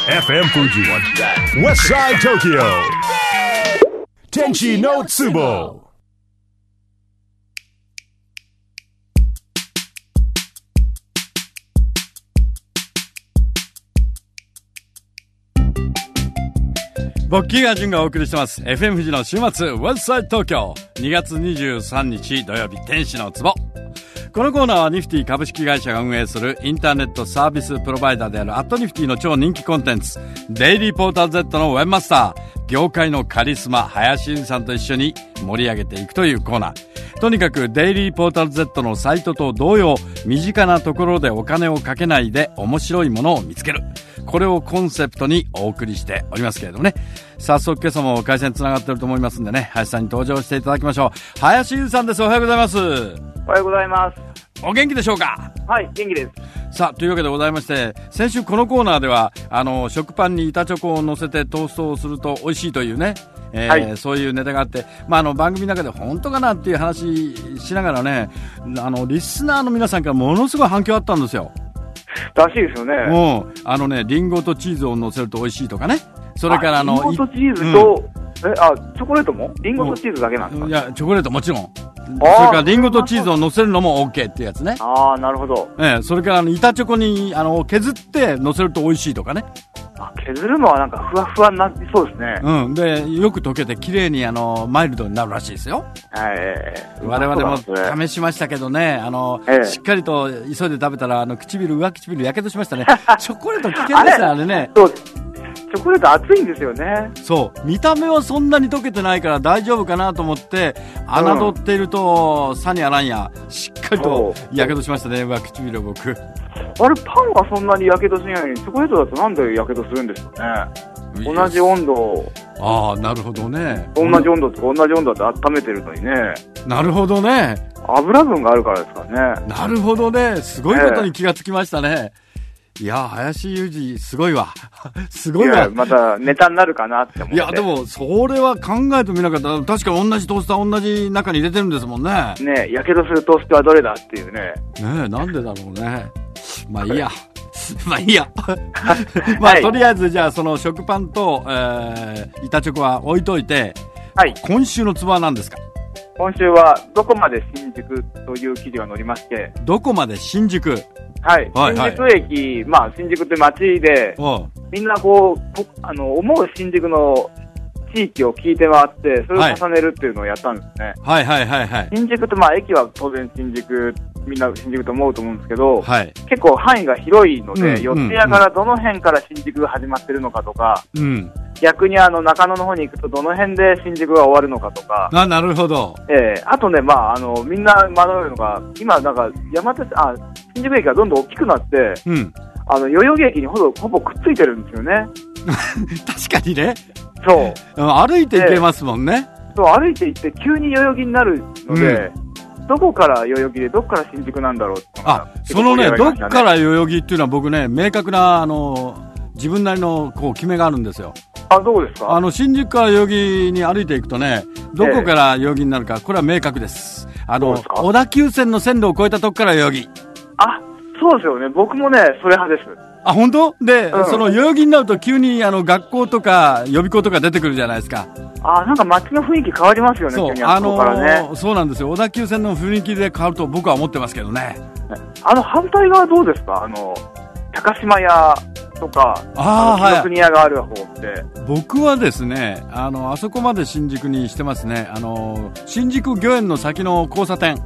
FM Fuji West Side Tokyo Tenchi no Tsubo。 僕キーガンジュンがお送りしてます FM 富士の週末ウェスサイド東京2月23日土曜日天使の壺。このコーナーはニフティ株式会社が運営するインターネットサービスプロバイダーであるアットニフティの超人気コンテンツデイリーポータル Z のウェブマスター業界のカリスマ林由さんと一緒に盛り上げていくというコーナー。とにかくデイリーポータル Z のサイトと同様身近なところでお金をかけないで面白いものを見つける、これをコンセプトにお送りしておりますけれどもね。早速今朝も回線つながってると思いますんでね、林さんに登場していただきましょう。林由さんです。おはようございます。 おはようございます。 お元気でしょうか？ はい、元気です。 さあというわけでございまして、先週このコーナーでは食パンに板チョコを乗せてトーストをすると美味しいというね、はい、そういうネタがあって、番組の中で本当かなっていう話しながらね、リスナーの皆さんからものすごい反響あったんですよ。 らしいですよね。 リンゴとチーズを乗せると美味しいとかね。それからリンゴとチーズと、チョコレートもリンゴとチーズだけなんですか？ いや、チョコレートもちろん。それからリンゴとチーズを乗せるのも OK ってやつね。 ああ、なるほど。 それから板チョコに削って乗せると美味しいとかね。 削るのはなんかふわふわになってそうですね。 でよく溶けて綺麗にマイルドになるらしいですよ。我々も試しましたけどね、しっかりと急いで食べたら上唇やけどしましたね。チョコレート危険ですね、あれね。 そう、チョコレート熱いんですよね。 そう、見た目はそんなに溶けてないから大丈夫かなと思って侮っていると、さにあらんやしっかりとやけどしましたね、上唇を僕。 あれ、パンはそんなにやけどしないのにチョコレートだとなんでやけどするんですかね。同じ温度。 ああ、なるほどね。 同じ温度と同じ温度で温めてるのにね。 なるほどね。 油分があるからですかね。 なるほどね。すごいことに気がつきましたね。いや、林裕二すごいわ。すごいわ。 またネタになるかなって思って。 いや、でもそれは考えてみなかった。確か同じトースター同じ中に入れてるんですもんね。 ねえ、やけどするトーストはどれだっていうね。 ねえ、なんでだろうね。まあいいや。まあいいや。まあ、とりあえずじゃあその食パンと、板チョコは置いといて、はい、今週のツボは何ですか？ 今週はどこまで新宿という記事が載りまして。 どこまで新宿？ はい。新宿駅、新宿って街で、みんな思う新宿の地域を聞いて回って、それを重ねるっていうのをやったんですね。 はいはいはいはい。 新宿って駅は当然新宿、みんな新宿と思うと思うんですけど、はい、結構範囲が広いので、四谷からどの辺から新宿が始まってるのかとか、逆に中野の方に行くとどの辺で新宿が終わるのかとか。 なるほど。 あとね、みんな学べるのが、今なんか新宿駅がどんどん大きくなって、代々木駅にほぼくっついてるんですよね。 確かにね。 そう。 歩いて行けますもんね。 そう、歩いて行って急に代々木になるので、どこから代々木でどこから新宿なんだろうって。 そのね、どっから代々木っていうのは僕ね、明確な自分なりの決めがあるんですよ。 どこですか？ 新宿から代々木に歩いていくとね、どこから代々木になるか、これは明確です。小田急線の線路を越えたとこから代々木。 そうですよね。僕もね、それ派です。 本当？で、その代々木になると急に学校とか予備校とか出てくるじゃないですか。 なんか街の雰囲気変わりますよね。 そう、 からね。 そうなんですよ。小田急線の雰囲気で変わると僕は思ってますけどね。 反対側どうですか？高島屋とか、紀国屋がある方って。 僕はですね、あそこまで新宿にしてますね。新宿御苑の先の交差点。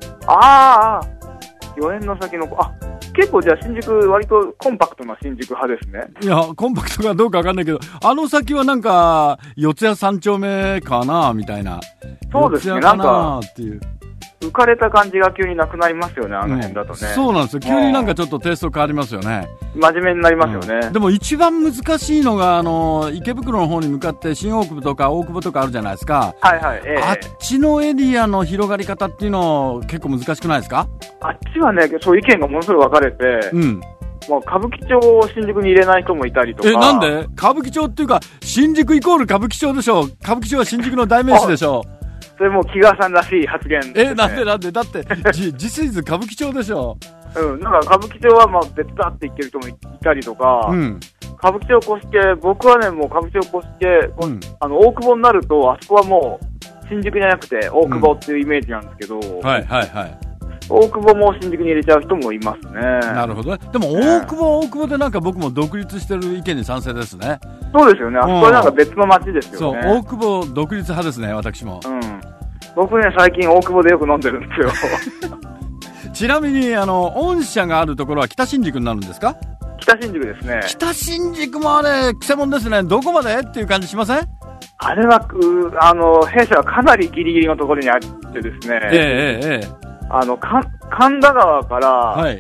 御苑の先の、結構じゃあ新宿割とコンパクトな新宿派ですね。 いや、コンパクトかどうかわかんないけど、先はなんか、四谷三丁目かなみたいな。 そうですね、 なんか、っていう。 浮かれた感じが急になくなりますよね、あの辺だとね。 そうなんですよ。急になんかちょっとテイスト変わりますよね。 真面目になりますよね。 でも一番難しいのが、池袋の方に向かって新大久保とか大久保とかあるじゃないですか。 はいはい。 あっちのエリアの広がり方っていうの結構難しくないですか？ あっちはね、そう意見がものすごい分かれて、歌舞伎町を新宿に入れない人もいたりとか。 なんで？歌舞伎町っていうか、新宿イコール歌舞伎町でしょ。歌舞伎町は新宿の代名詞でしょ。 それも木川さんらしい発言ですね。 なんでだって実質歌舞伎町でしょ。 なんか歌舞伎町は別だって言ってる人もいたりとか、 歌舞伎町小助、僕はね、もう歌舞伎町小助、大久保になると、あそこはもう、新宿じゃなくて、大久保っていうイメージなんですけど、 はいはいはい。 大久保も新宿に入れちゃう人もいますね。 なるほどね。でも大久保でなんか僕も独立してる意見に賛成ですね。 そうですよね。あそこはなんか別の街ですよね。 そう、大久保独立派ですね、私も。 僕ね、最近大久保でよく飲んでるんですよ。 ちなみに、御社があるところは北新宿になるんですか？ 北新宿ですね。 北新宿もあれ、くせ者ですね。どこまでっていう感じしません？ あれは、弊社はかなりギリギリのところにあってですね。神田川から、はい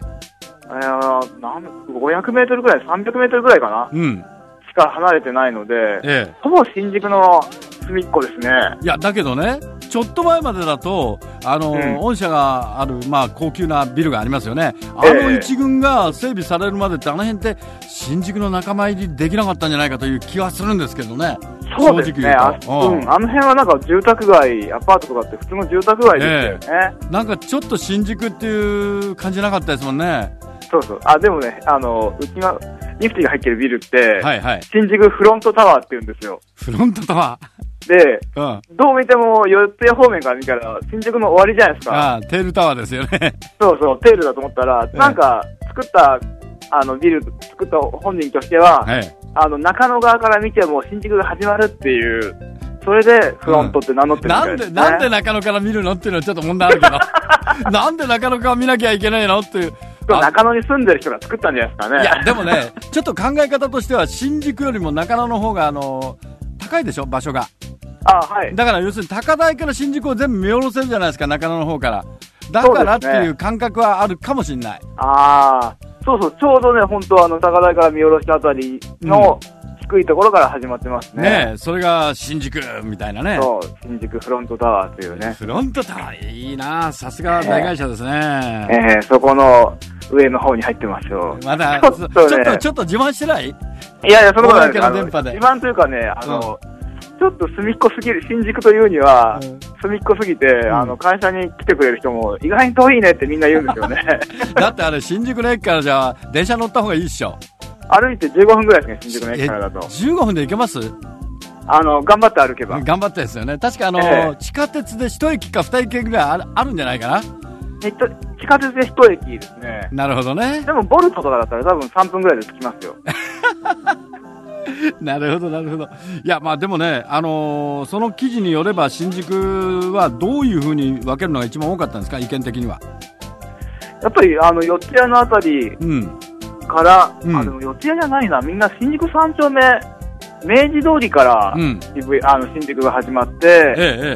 。500メートルぐらい、300メートルぐらいかな。しか離れてないので、ほぼ新宿の隅っこですね。 いや、だけどね、ちょっと前までだと、御社がある、まあ、高級なビルがありますよね。一群が整備されるまでって、あの辺って、新宿の仲間入りできなかったんじゃないかという気はするんですけどね。 そうですね。あの辺はなんか住宅街、アパートとかって普通の住宅街ですよね。 なんかちょっと新宿っていう感じなかったですもんね。 そうそう。でもね、うちの、ニフティが入ってるビルって、新宿フロントタワーって言うんですよ。 フロントタワーで、どう見ても、四谷方面から見たら、新宿の終わりじゃないですか。 テールタワーですよね。 そうそう、テールだと思ったら、なんか、ビル作った本人としては、中野側から見ても新宿が始まるっていう、それでフロントって名乗ってるみたいですね。 なんで中野から見るのっていうのはちょっと問題あるけど。なんで中野から見なきゃいけないのっていう。 中野に住んでる人が作ったんじゃないですかね。 いや、でもね、ちょっと考え方としては、新宿よりも中野の方が、高いでしょ、場所が。 はい。 だから要するに高台から新宿を全部見下ろせるじゃないですか、中野の方から。だからっていう感覚はあるかもしれない。 そうそう、ちょうどね、本当は高台から見下ろしたあたりの低いところから始まってますね。 ねえ、それが新宿みたいなね。 そう、新宿フロントタワーっていうね。 フロントタワー、いいな、さすが大会社ですね。 そこの上の方に入ってますよ。 まだ、ちょっと自慢してない？ いやいや、そのことないです。 自慢というかね、ちょっと隅っこすぎる、新宿というには、隅っこすぎて、会社に来てくれる人も意外に遠いねってみんな言うんですよね。 だってあれ、新宿の駅からじゃあ、電車乗った方がいいっしょ。 歩いて15分ぐらいですね、新宿の駅からだと。 15分で行けます？ 頑張って歩けば。 頑張ってですよね。確か地下鉄で1駅か2駅ぐらいあるんじゃないかな。 地下鉄で1駅ですね。 なるほどね。 でも、ボルトとかだったら多分3分ぐらいで着きますよ。 なるほど、なるほど。いや、まあでもね、その記事によれば、新宿はどういうふうに分けるのが一番多かったんですか、意見的には。やっぱり、四谷のあたりから、でも四谷じゃないな、みんな新宿3丁目、明治通りから、新宿が始まって、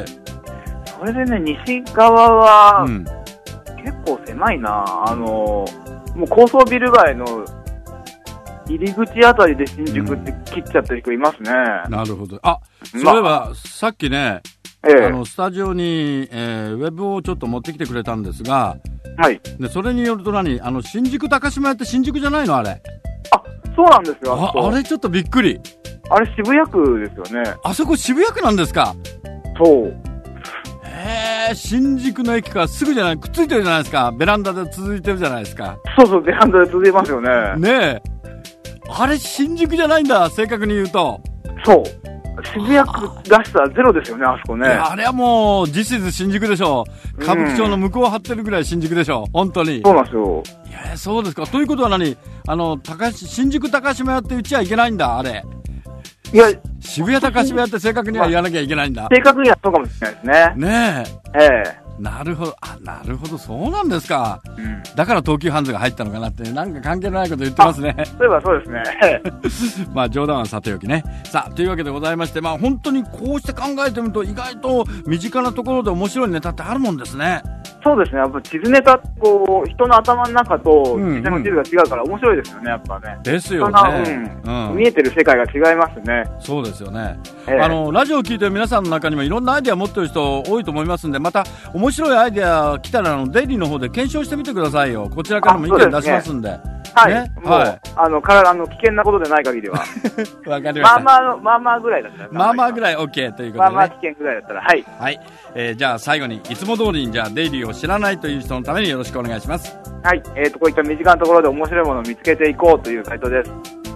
それでね、西側は、結構狭いな、もう高層ビル街の、入り口あたりで新宿って切っちゃってる人いますね。 なるほど。そういえば、さっきね、スタジオに、ウェブをちょっと持ってきてくれたんですが、 はい。 で、それによると新宿高島屋って新宿じゃないのあれ。 そうなんですよ。 あれちょっとびっくり。 あれ渋谷区ですよね。 あそこ渋谷区なんですか？ そう。 新宿の駅からすぐじゃない、くっついてるじゃないですか。ベランダで続いてるじゃないですか。 そうそう、ベランダで続いてますよね。 ねえ。あれ新宿じゃないんだ、正確に言うと。 そう。渋谷区らしさゼロですよね、あそこね。 あれはもう、This is 新宿でしょ。歌舞伎町の向こう張ってるぐらい新宿でしょ。本当に。 そうなんですよ。 いや、そうですか。ということは新宿高島屋って言っちゃいけないんだ、あれ。 いや、 渋谷高島屋って正確には言わなきゃいけないんだ。 正確にはそうかもしれないですね。 ねえ。なるほど。なるほど。そうなんですか。だから東急ハンズが入ったのかなって、なんか関係ないこと言ってますね。 そういえばそうですね。 まあ冗談はさておきね。さあ、というわけでございまして、まあ本当にこうして考えてみると意外と身近なところで面白いネタってあるもんですね。 そうですね。やっぱ地図ネタって人の頭の中と実際の地図が違うから面白いですよね、やっぱね。 ですよね。 見えてる世界が違いますね。 そうですよね。ラジオを聞いてる皆さんの中にもいろんなアイデア持ってる人多いと思いますんで、また面白いアイデア来たらデイリーの方で検証してみてくださいよ。こちらからも意見出しますんで。 はい。もう、危険なことでない限りは。 わかりました。 まあまあぐらいだったら。 まあまあぐらい OK ということで、ね。 まあまあ危険ぐらいだったら、はい。 はい。じゃあ最後に、いつも通りにじゃあデイリーを知らないという人のためによろしくお願いします。 はい。こういった身近なところで面白いものを見つけていこうという回答です。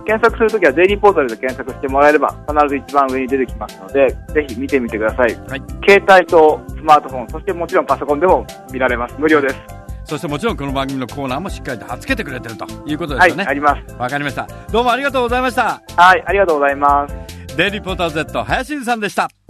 検索するときはデイリーポータルで検索してもらえれば必ず一番上に出てきますので、ぜひ見てみてください。はい、携帯とスマートフォン、そしてもちろんパソコンでも見られます。無料です。 そしてもちろんこの番組のコーナーもしっかりと貼っ付けてくれてるということですよね。 はい、あります。 わかりました。どうもありがとうございました。 はい、ありがとうございます。 デイリーポータル Z 林さんでした。